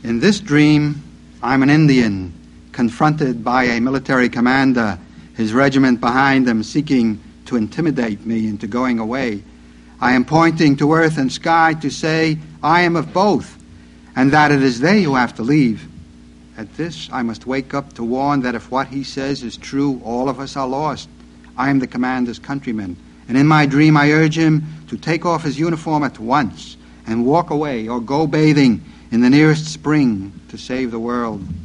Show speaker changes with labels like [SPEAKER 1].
[SPEAKER 1] In this dream, I'm an Indian, confronted by a military commander, his regiment behind him, seeking to intimidate me into going away. I am pointing to earth and sky to say, I am of both, and that it is they who have to leave. At this, I must wake up to warn that if what he says is true, all of us are lost. I am the commander's countryman, and in my dream I urge him to take off his uniform at once and walk away or go bathing in the nearest spring to save the world.